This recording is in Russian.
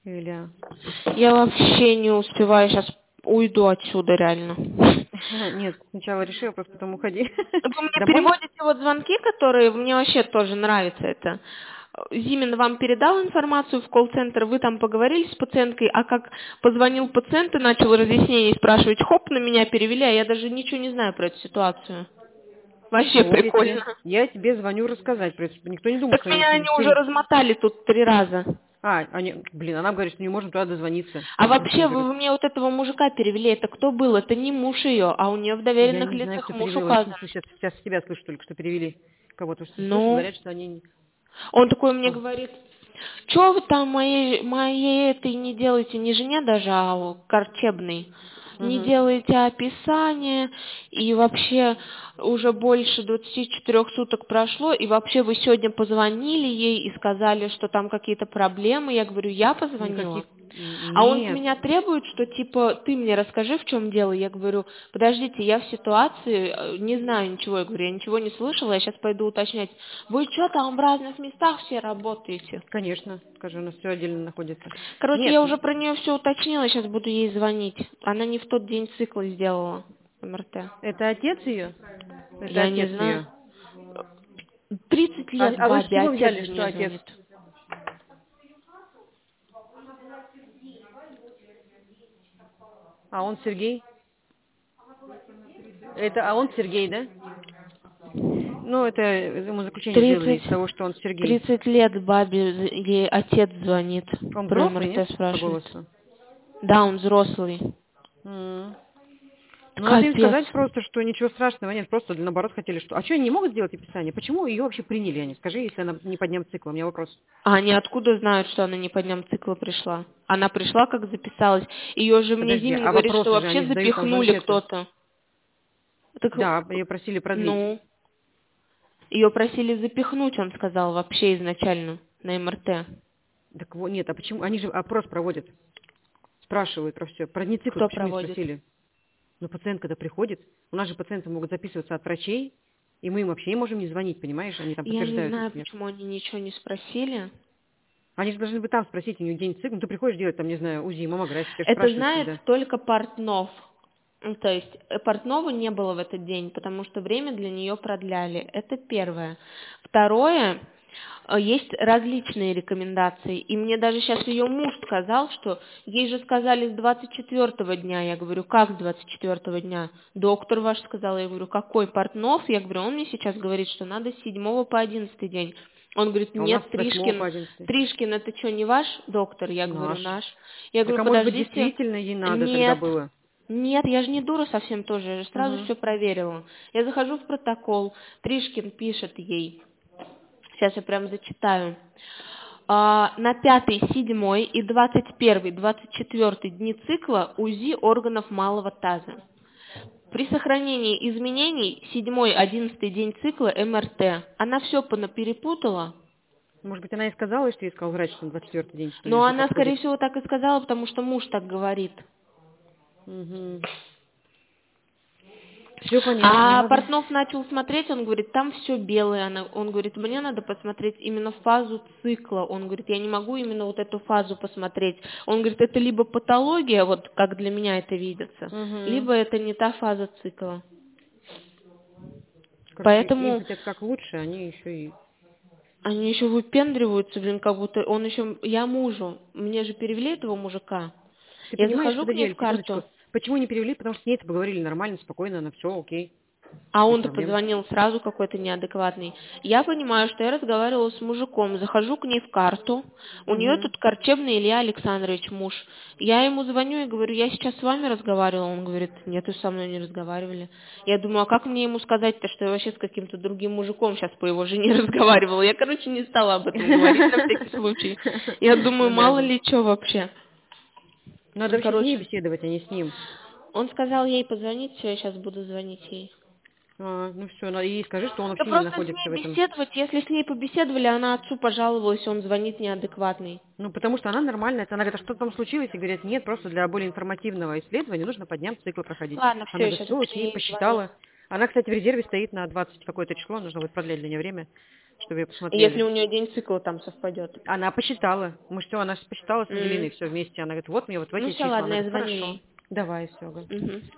Или... Я вообще не успеваю, сейчас уйду отсюда реально. Нет, сначала реши вопрос, потом уходи. Вы мне Домой? переводите вот звонки, которые мне вообще тоже нравится это. Зимин вам передал информацию в колл-центр, вы там поговорили с пациенткой, а как позвонил пациент и начал разъяснение спрашивать, хоп, на меня перевели, а я даже ничего не знаю про эту ситуацию. Вообще Вот, прикольно. я тебе звоню рассказать про это, чтобы никто не думал, Так что меня они уже они... размотали тут 3 раза. Она говорит, что не можем туда дозвониться. А Вот они вообще, говорят. вы мне вот этого мужика перевели, это кто был? Это не муж ее, а у нее в Я доверенных не знаю, лицах кто муж перевел. Я указан. сейчас тебя слышу только, что перевели кого-то. Что слышу, Ну, говорят, что они... он такой мне говорит, что вы там моей этой не делаете, не жене даже, а Корчебной, не Угу. делаете описание, и вообще уже больше 24 суток прошло, и вообще вы сегодня позвонили ей и сказали, что там какие-то проблемы. Я говорю, я позвонила. Никаких... А он с Нет. меня требует, что типа ты мне расскажи, в чем дело. Я говорю, подождите, я в ситуации, не знаю ничего. Я говорю, я ничего не слышала, я сейчас пойду уточнять. Вы что там в разных местах все работаете? Конечно. Скажи, у нас все отдельно находится. Короче, Нет, я уже про нее все уточнила, сейчас буду ей звонить. Она не в тот день цикла сделала МРТ. это отец ее? Это Я не отец знаю. ее. 30 лет А вы с бабе, чего отец взяли, за что нее отец? звонит. А он Сергей? А он Сергей, да? Ну, это ему заключение сделали 30, из того, что он Сергей. 30 лет бабе, ей отец звонит, Он про взрослый, нет, МРТ по спрашивает. голосу? Да, он взрослый. М. Ну, надо им Капец. сказать просто, что ничего страшного нет, просто наоборот хотели, что... А что они не могут сделать описание? Почему ее вообще приняли они? Скажи, если она не по дням цикла, у меня вопрос. А они откуда знают, что она не по дням цикла пришла? Она пришла, как записалась. Ее же мне Подожди, Зимин а говорит, что вопросы же вообще они задают, там же запихнули анкеты. кто-то. Так, Да, ее просили продлить. ну, ее просили запихнуть, он сказал, вообще изначально на МРТ. Так вот, нет, а почему? Они же опрос проводят, спрашивают про все. Про дни цикла Кто почему не проводит? спросили? Но пациент, когда приходит, у нас же пациенты могут записываться от врачей, и мы им вообще не можем не звонить, понимаешь? Они там Я не подтверждают знаю, их смерть. почему они ничего не спросили. Они же должны бы там спросить, у них день цикла, ну, ты приходишь делать, там, не знаю, УЗИ, маммографию, тебя же Это спрашивают знает всегда. только Портнов. Ну, то есть Портнова не было в этот день, потому что время для нее продляли. Это первое. Второе, есть различные рекомендации. И мне даже сейчас ее муж сказал, что ей же сказали с 24-го дня. Я говорю, как с 24-го дня? Доктор ваш сказал. Я говорю, какой Портнов? Я говорю, он мне сейчас говорит, что надо с 7 по 11 день. Он говорит, А у нас нет, с 8 Тришкин, по 11. Тришкин, это что, не ваш доктор? Я говорю, Наш. наш. Я Так, говорю, а может быть, подождите, действительно ей надо тогда нет, было? нет, я же не дура совсем тоже, я же сразу Угу. все проверила. Я захожу в протокол, Тришкин пишет ей, сейчас я прям зачитаю. На 5, 7 и 21, 24 дни цикла УЗИ органов малого таза. При сохранении изменений 7, 11 день цикла МРТ. Она все перепутала, Может быть, она и сказала, что ей сказал врач, что на 24-й день, что у нее но все она, скорее подходит. всего, так и сказала, потому что муж так говорит. Угу. Все понятно, А надо. Портнов начал смотреть, он говорит, там все белое. Он говорит, мне надо посмотреть именно фазу цикла. Он говорит, я не могу именно вот эту фазу посмотреть. Он говорит, это либо патология, вот как для меня это видится, Угу. либо это не та фаза цикла. Короче, им Поэтому хотят как лучше, они еще и... они еще выпендриваются, блин, как будто он еще... Я мужу, мне же перевели этого мужика. Ты Я понимаешь, захожу к ней подожди, в секундочку. карту, Почему не перевели? Потому что с ней поговорили нормально, спокойно, она все, окей, а без он-то проблем. позвонил сразу какой-то неадекватный. Я понимаю, что я разговаривала с мужиком, захожу к ней в карту, у нее Угу. тут Корчебный Илья Александрович, муж. Я ему звоню и говорю, я сейчас с вами разговаривала. Он говорит, нет, вы со мной не разговаривали. Я думаю, а как мне ему сказать-то, что я вообще с каким-то другим мужиком сейчас по его жене разговаривала? Я, короче, не стала об этом говорить на всякий случай. Я думаю, Ну да, мало да. ли что вообще. Надо вообще с ней Короче, беседовать, а не с ним. он сказал ей позвонить, все, я сейчас буду звонить ей. Ну все, и скажи, что он Да вообще не просто с находится ней в этом. беседовать, если с ней побеседовали, она отцу пожаловалась, он звонит неадекватный. Ну, потому что она нормальная. Она говорит, а что там случилось? И говорят, нет, просто для более информативного исследования нужно по дням цикла проходить. Ладно, все, Она я говорит, сейчас все буду окей, ей звонить. посчитала. Она, кстати, в резерве стоит на 20 какое-то число, нужно будет продлять для нее время, чтобы ее посмотрели. Если у нее день цикла там совпадет. Она посчитала. Она посчитала с Ангелиной М. все вместе. Она говорит, вот мне вот в Ну эти все, числа. ладно, Она я говорит, звоню хорошо. ей. Давай, все. Мгм.